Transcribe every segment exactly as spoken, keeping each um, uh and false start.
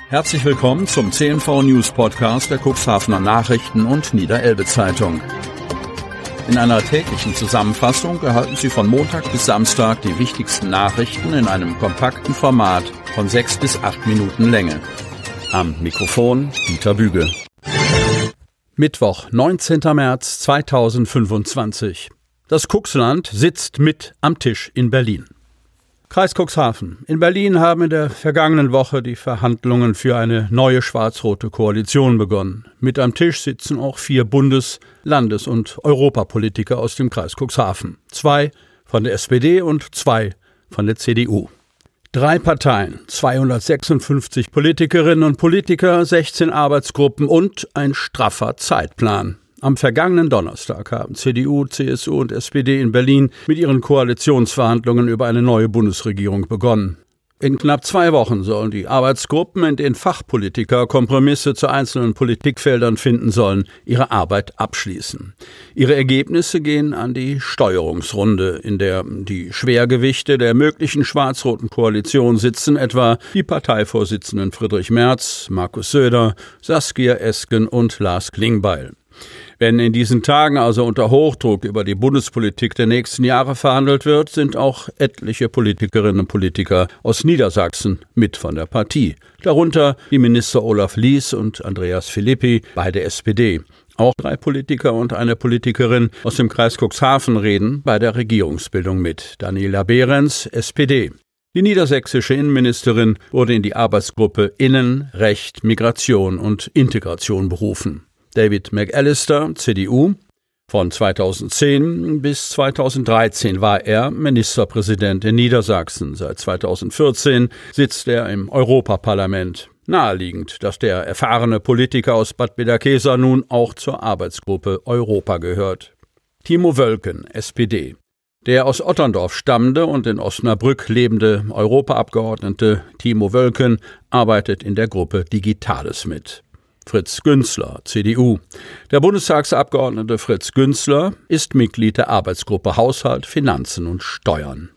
Herzlich willkommen zum C N V News Podcast der Cuxhavener Nachrichten und Niederelbe Zeitung. In einer täglichen Zusammenfassung erhalten Sie von Montag bis Samstag die wichtigsten Nachrichten in einem kompakten Format von sechs bis acht Minuten Länge. Am Mikrofon Dieter Büge. Mittwoch, neunzehnter März zweitausendfünfundzwanzig. Das Cuxland sitzt mit am Tisch in Berlin. Kreis Cuxhaven. In Berlin haben in der vergangenen Woche die Verhandlungen für eine neue schwarz-rote Koalition begonnen. Mit am Tisch sitzen auch vier Bundes-, Landes- und Europapolitiker aus dem Kreis Cuxhaven. Zwei von der S P D und zwei von der C D U. Drei Parteien, zweihundertsechsundfünfzig Politikerinnen und Politiker, sechzehn Arbeitsgruppen und ein straffer Zeitplan. Am vergangenen Donnerstag haben C D U, C S U und S P D in Berlin mit ihren Koalitionsverhandlungen über eine neue Bundesregierung begonnen. In knapp zwei Wochen sollen die Arbeitsgruppen, in denen Fachpolitiker Kompromisse zu einzelnen Politikfeldern finden sollen, ihre Arbeit abschließen. Ihre Ergebnisse gehen an die Steuerungsrunde, in der die Schwergewichte der möglichen schwarz-roten Koalition sitzen, etwa die Parteivorsitzenden Friedrich Merz, Markus Söder, Saskia Esken und Lars Klingbeil. Wenn in diesen Tagen also unter Hochdruck über die Bundespolitik der nächsten Jahre verhandelt wird, sind auch etliche Politikerinnen und Politiker aus Niedersachsen mit von der Partie. Darunter die Minister Olaf Lies und Andreas Philippi, beide S P D. Auch drei Politiker und eine Politikerin aus dem Kreis Cuxhaven reden bei der Regierungsbildung mit. Daniela Behrens, S P D. Die niedersächsische Innenministerin wurde in die Arbeitsgruppe Innen, Recht, Migration und Integration berufen. David McAllister, C D U. Von zweitausendzehn bis zweitausenddreizehn war er Ministerpräsident in Niedersachsen. Seit zweitausendvierzehn sitzt er im Europaparlament. Naheliegend, dass der erfahrene Politiker aus Bad Bederkesa nun auch zur Arbeitsgruppe Europa gehört. Timo Wölken, S P D. Der aus Otterndorf stammende und in Osnabrück lebende Europaabgeordnete Timo Wölken arbeitet in der Gruppe Digitales mit. Fritz Günzler, C D U. Der Bundestagsabgeordnete Fritz Günzler ist Mitglied der Arbeitsgruppe Haushalt, Finanzen und Steuern.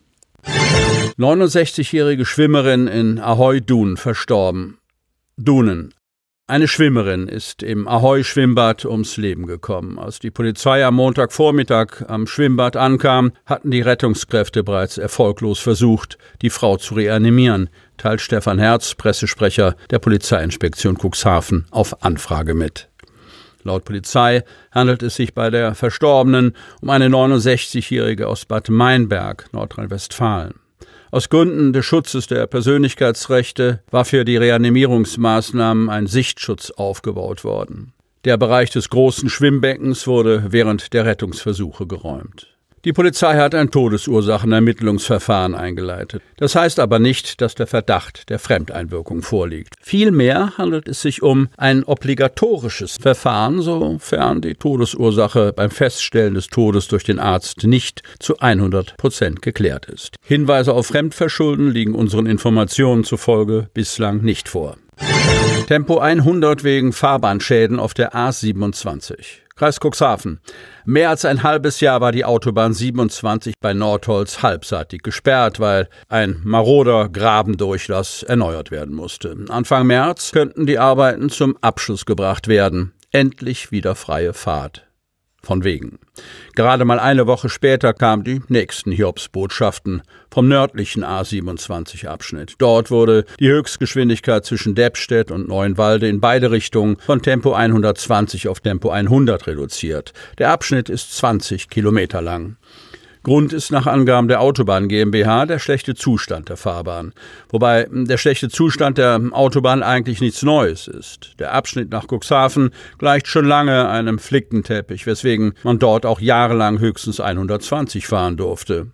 neunundsechzigjährige Schwimmerin in Ahoy-Duhn verstorben. Duhnen. Eine Schwimmerin ist im Ahoy-Schwimmbad ums Leben gekommen. Als die Polizei am Montagvormittag am Schwimmbad ankam, hatten die Rettungskräfte bereits erfolglos versucht, die Frau zu reanimieren, teilt Stefan Herz, Pressesprecher der Polizeiinspektion Cuxhaven, auf Anfrage mit. Laut Polizei handelt es sich bei der Verstorbenen um eine neunundsechzigjährige aus Bad Meinberg, Nordrhein-Westfalen. Aus Gründen des Schutzes der Persönlichkeitsrechte war für die Reanimierungsmaßnahmen ein Sichtschutz aufgebaut worden. Der Bereich des großen Schwimmbeckens wurde während der Rettungsversuche geräumt. Die Polizei hat ein Todesursachenermittlungsverfahren eingeleitet. Das heißt aber nicht, dass der Verdacht der Fremdeinwirkung vorliegt. Vielmehr handelt es sich um ein obligatorisches Verfahren, sofern die Todesursache beim Feststellen des Todes durch den Arzt nicht zu hundert Prozent geklärt ist. Hinweise auf Fremdverschulden liegen unseren Informationen zufolge bislang nicht vor. Tempo hundert wegen Fahrbahnschäden auf der A siebenundzwanzig. Kreis Cuxhaven. Mehr als ein halbes Jahr war die Autobahn siebenundzwanzig bei Nordholz halbseitig gesperrt, weil ein maroder Grabendurchlass erneuert werden musste. Anfang März könnten die Arbeiten zum Abschluss gebracht werden. Endlich wieder freie Fahrt. Von wegen. Gerade mal eine Woche später kamen die nächsten Hiobsbotschaften vom nördlichen A siebenundzwanzig-Abschnitt. Dort wurde die Höchstgeschwindigkeit zwischen Deppstedt und Neuenwalde in beide Richtungen von Tempo hundertzwanzig auf Tempo hundert reduziert. Der Abschnitt ist zwanzig Kilometer lang. Grund ist nach Angaben der Autobahn GmbH der schlechte Zustand der Fahrbahn. Wobei der schlechte Zustand der Autobahn eigentlich nichts Neues ist. Der Abschnitt nach Cuxhaven gleicht schon lange einem Flickenteppich, weswegen man dort auch jahrelang höchstens hundertzwanzig fahren durfte.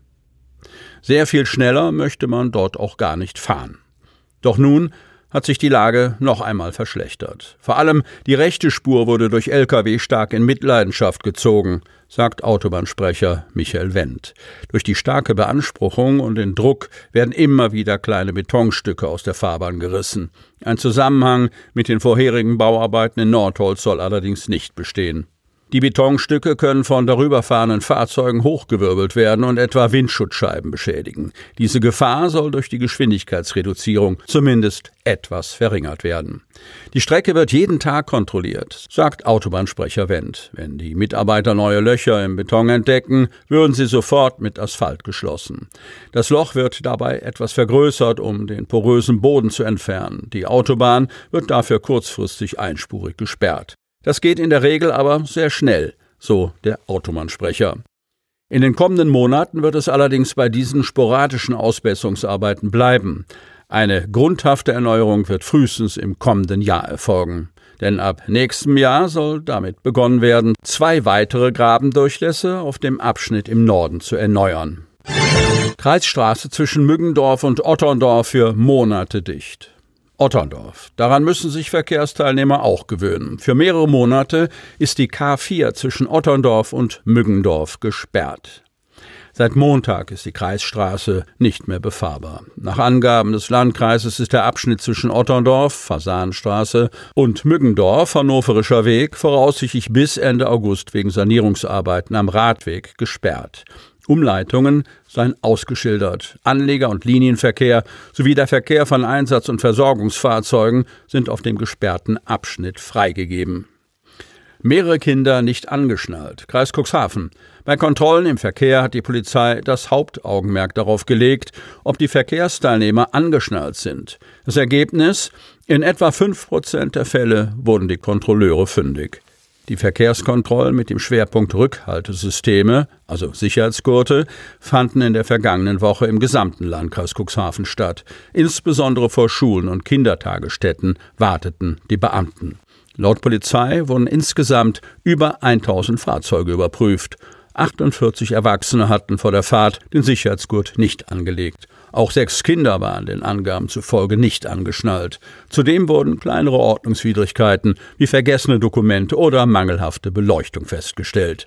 Sehr viel schneller möchte man dort auch gar nicht fahren. Doch nun hat sich die Lage noch einmal verschlechtert. Vor allem die rechte Spur wurde durch L K W stark in Mitleidenschaft gezogen, sagt Autobahnsprecher Michael Wendt. Durch die starke Beanspruchung und den Druck werden immer wieder kleine Betonstücke aus der Fahrbahn gerissen. Ein Zusammenhang mit den vorherigen Bauarbeiten in Nordholz soll allerdings nicht bestehen. Die Betonstücke können von darüberfahrenden Fahrzeugen hochgewirbelt werden und etwa Windschutzscheiben beschädigen. Diese Gefahr soll durch die Geschwindigkeitsreduzierung zumindest etwas verringert werden. Die Strecke wird jeden Tag kontrolliert, sagt Autobahnsprecher Wendt. Wenn die Mitarbeiter neue Löcher im Beton entdecken, würden sie sofort mit Asphalt geschlossen. Das Loch wird dabei etwas vergrößert, um den porösen Boden zu entfernen. Die Autobahn wird dafür kurzfristig einspurig gesperrt. Das geht in der Regel aber sehr schnell, so der Autobahnsprecher. In den kommenden Monaten wird es allerdings bei diesen sporadischen Ausbesserungsarbeiten bleiben. Eine grundhafte Erneuerung wird frühestens im kommenden Jahr erfolgen. Denn ab nächstem Jahr soll damit begonnen werden, zwei weitere Grabendurchlässe auf dem Abschnitt im Norden zu erneuern. Kreisstraße zwischen Müggendorf und Otterndorf für Monate dicht. Otterndorf. Daran müssen sich Verkehrsteilnehmer auch gewöhnen. Für mehrere Monate ist die K vier zwischen Otterndorf und Müggendorf gesperrt. Seit Montag ist die Kreisstraße nicht mehr befahrbar. Nach Angaben des Landkreises ist der Abschnitt zwischen Otterndorf, Fasanstraße und Müggendorf, Hannoverischer Weg, voraussichtlich bis Ende August wegen Sanierungsarbeiten am Radweg gesperrt. Umleitungen seien ausgeschildert. Anleger- und Linienverkehr sowie der Verkehr von Einsatz- und Versorgungsfahrzeugen sind auf dem gesperrten Abschnitt freigegeben. Mehrere Kinder nicht angeschnallt. Kreis Cuxhaven. Bei Kontrollen im Verkehr hat die Polizei das Hauptaugenmerk darauf gelegt, ob die Verkehrsteilnehmer angeschnallt sind. Das Ergebnis: in etwa fünf Prozent der Fälle wurden die Kontrolleure fündig. Die Verkehrskontrollen mit dem Schwerpunkt Rückhaltesysteme, also Sicherheitsgurte, fanden in der vergangenen Woche im gesamten Landkreis Cuxhaven statt. Insbesondere vor Schulen und Kindertagesstätten warteten die Beamten. Laut Polizei wurden insgesamt über tausend Fahrzeuge überprüft. achtundvierzig Erwachsene hatten vor der Fahrt den Sicherheitsgurt nicht angelegt. Auch sechs Kinder waren den Angaben zufolge nicht angeschnallt. Zudem wurden kleinere Ordnungswidrigkeiten wie vergessene Dokumente oder mangelhafte Beleuchtung festgestellt.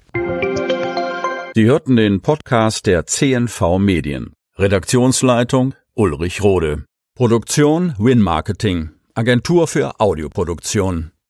Sie hörten den Podcast der C N V Medien. Redaktionsleitung Ulrich Rode. Produktion Win Marketing, Agentur für Audioproduktion.